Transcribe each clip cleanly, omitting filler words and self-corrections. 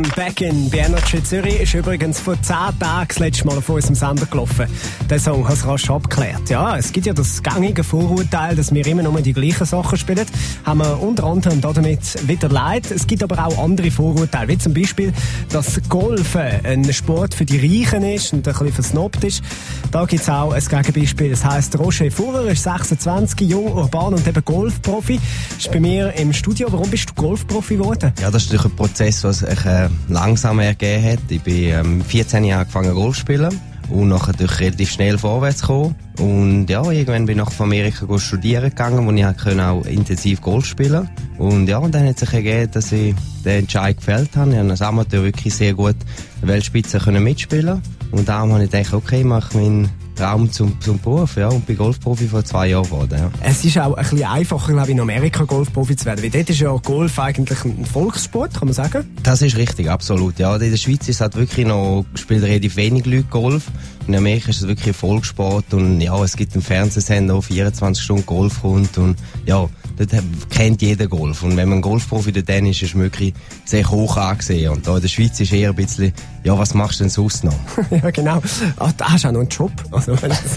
I'm Back in bei Energy Zürich ist übrigens vor 10 Tagen das letzte Mal auf unserem Sender gelaufen. Der Song hat es rasch abgeklärt. Ja, es gibt ja das gängige Vorurteil, dass wir immer nur die gleichen Sachen spielen. Haben wir unter anderem damit wieder leid. Es gibt aber auch andere Vorurteile, wie zum Beispiel, dass Golfen ein Sport für die Reichen ist und ein bisschen versnobbt ist. Da gibt es auch ein Gegenbeispiel. Das heisst, Roger Furrer ist 26, jung, urban und eben Golfprofi. Ist bei mir im Studio. Warum bist du Golfprofi geworden? Ja, das ist natürlich ein Prozess, der sich langsam ergeben hat. Ich bin 14 Jahre angefangen Golf zu spielen und nachher natürlich relativ schnell vorwärts gekommen. Und ja, irgendwann bin ich nach Amerika studieren gegangen, wo ich auch intensiv Golf spielen konnte. Und ja, und dann hat sich ergeben, dass ich den Entscheid gefällt habe. Ich habe als Amateur wirklich sehr gut in der Weltspitze mitspielen. Und darum habe ich gedacht, okay, ich mache meinen Traum zum Beruf, ja, und bin Golfprofi vor 2 Jahren geworden, ja. Es ist auch ein bisschen einfacher, glaube ich, in Amerika Golfprofi zu werden, weil dort ist ja Golf eigentlich ein Volkssport, kann man sagen? Das ist richtig, absolut, ja. In der Schweiz ist halt wirklich noch, spielen relativ wenig Leute Golf. In Amerika ist es wirklich ein Volkssport und ja, es gibt einen Fernsehsender, der 24 Stunden Golf kommt und ja, dort kennt jeder Golf. Und wenn man Golfprofi dort ist, ist es wirklich sehr hoch angesehen. Und da in der Schweiz ist eher ein bisschen, ja, was machst du denn sonst noch? Ja, genau. Ach, da hast du auch noch einen Job. Also,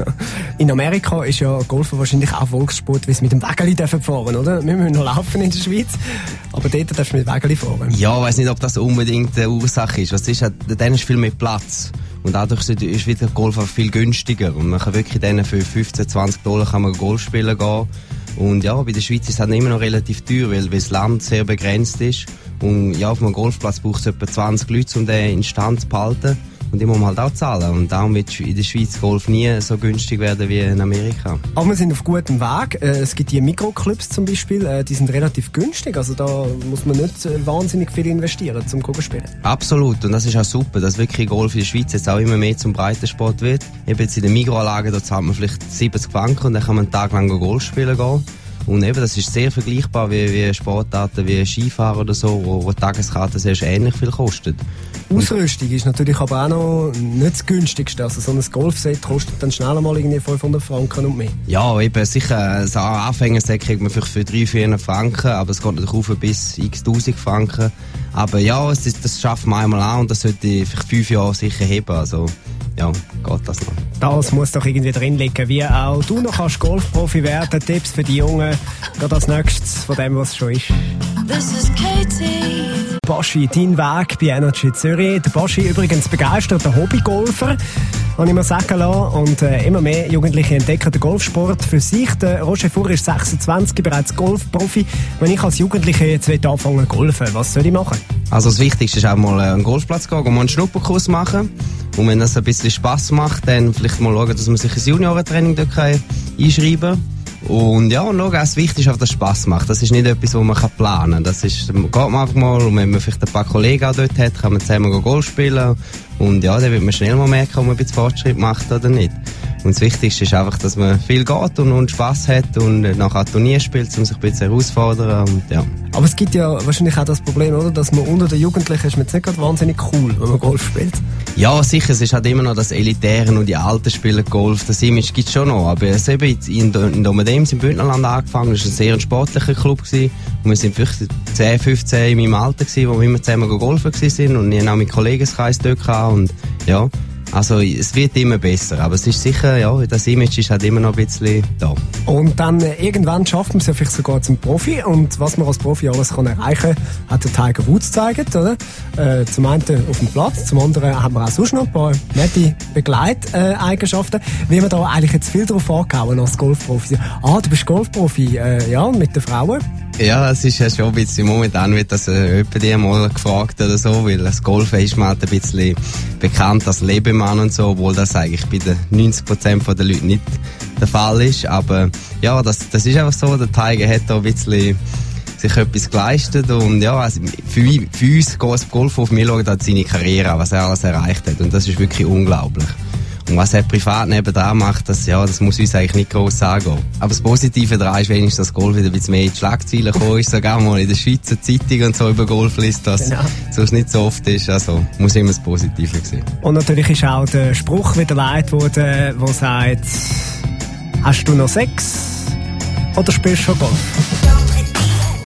in Amerika ist ja Golfen wahrscheinlich auch Volkssport, weil sie mit dem Wägeli fahren dürfen, oder? Wir müssen noch laufen in der Schweiz, aber dort darfst du mit Wägeli fahren. Ja, ich weiss nicht, ob das unbedingt eine Ursache ist. Was ist, dann ist viel mehr Platz. Und dadurch ist wieder Golf auch viel günstiger. Und man kann wirklich dann für $15-20 kann man Golf spielen gehen. Und ja, bei der Schweiz ist es halt immer noch relativ teuer, weil das Land sehr begrenzt ist. Und ja, auf einem Golfplatz braucht es etwa 20 Leute, um den Instand zu behalten. Und die muss man halt auch zahlen. Und darum wird in der Schweiz Golf nie so günstig werden wie in Amerika. Aber wir sind auf gutem Weg. Es gibt die Mikroclubs zum Beispiel, die sind relativ günstig. Also da muss man nicht wahnsinnig viel investieren zum spielen. Absolut. Und das ist auch super, dass wirklich Golf in der Schweiz jetzt auch immer mehr zum Breitensport wird. Eben jetzt in den Mikroanlagen, da zahlt man vielleicht 70 Franken und dann kann man einen Tag lang Golf spielen gehen. Und eben, das ist sehr vergleichbar wie Sportarten wie Skifahren oder so, wo die Tageskarte sehr ähnlich viel kostet. Ausrüstung ist natürlich aber auch noch nicht das günstigste. Also so ein Golfset kostet dann schnell mal irgendwie 500 Franken und mehr. Ja, eben sicher, so ein Anfängerset kriegt man vielleicht für 300-400 Franken, aber es geht natürlich auf bis x 1000 Franken. Aber ja, das schafft man einmal an und das sollte vielleicht 5 Jahre sicher heben. Also ja, geht das noch. Das muss doch irgendwie drin liegen, wie auch du noch kannst Golfprofi werden. Tipps für die Jungen, gerade als nächstes von dem, was es schon ist. This is Katie. Boschi, dein Weg bei Energy Zürich. Der Boschi übrigens begeisterter Hobbygolfer, habe ich mir sagen lassen. Und immer mehr Jugendliche entdecken den Golfsport für sich. Der Roger Furrer ist 26, bereits Golfprofi. Wenn ich als Jugendliche jetzt anfangen zu golfen, was soll ich machen? Also das Wichtigste ist auch mal an den Golfplatz gehen und mal einen Schnupperkurs machen. Und wenn das ein bisschen Spass macht, dann vielleicht mal schauen, dass man sich ein Juniorentraining dort einschreiben kann. Und ja, und schauen, das Wichtigste ist, dass das Spass macht. Das ist nicht etwas, was man planen kann. Das ist, geht man einfach mal, und wenn man vielleicht ein paar Kollegen auch dort hat, kann man zusammen Golf spielen. Und ja, dann wird man schnell mal merken, ob man ein bisschen Fortschritt macht oder nicht. Und das Wichtigste ist einfach, dass man viel geht und Spass hat und nachher Turnier spielt, um sich ein bisschen herauszufordern. Und ja. Aber es gibt ja wahrscheinlich auch das Problem, oder, dass man unter den Jugendlichen ist man jetzt nicht gerade wahnsinnig cool, wenn man Golf spielt. Ja, sicher, es ist halt immer noch das Elitäre und die Alten spielen Golf. Das Image gibt es schon noch. Aber es eben in Domedems im Bündnerland angefangen, das war ein sehr sportlicher Club gewesen. Und wir sind vielleicht 10, 15 in meinem Alter gewesen, wo wir immer zusammen golfen waren. Und ich hatte auch meinen Kollegenkreis dort gehabt. Und ja, also es wird immer besser, aber es ist sicher, ja, das Image ist halt immer noch ein bisschen da. Und dann irgendwann schafft man es ja vielleicht sogar zum Profi, und was man als Profi alles kann erreichen, hat der Tiger Woods gezeigt, oder? Zum einen auf dem Platz, zum anderen haben wir auch sonst noch ein paar nette Begleiteigenschaften. Wie man da eigentlich jetzt viel drauf angehauen als Golfprofi. Ah, du bist Golfprofi, ja, mit den Frauen? Ja, es ist ja schon ein bisschen, momentan wird das jemand die mal gefragt oder so, weil das Golfen ist man halt ein bisschen bekannt als Lebemann und so, obwohl das eigentlich bei den 90% der Leute nicht der Fall ist. Aber ja, das ist einfach so, der Tiger hat da ein bisschen sich etwas geleistet und ja, also für uns Golf auf mich schaut, hat seine Karriere, was er alles erreicht hat, und das ist wirklich unglaublich. Und was er privat nebenan macht, das muss uns eigentlich nicht gross angehen. Aber das Positive daran ist wenigstens, dass Golf wieder ein bisschen mehr in die Schlagzeilen gekommen ist, sogar mal in der Schweizer Zeitung und so über Golf liest, was sonst nicht so oft ist. Also muss immer das Positive sehen. Und natürlich ist auch der Spruch wieder leid worden, der sagt, hast du noch Sex oder spielst du schon Golf?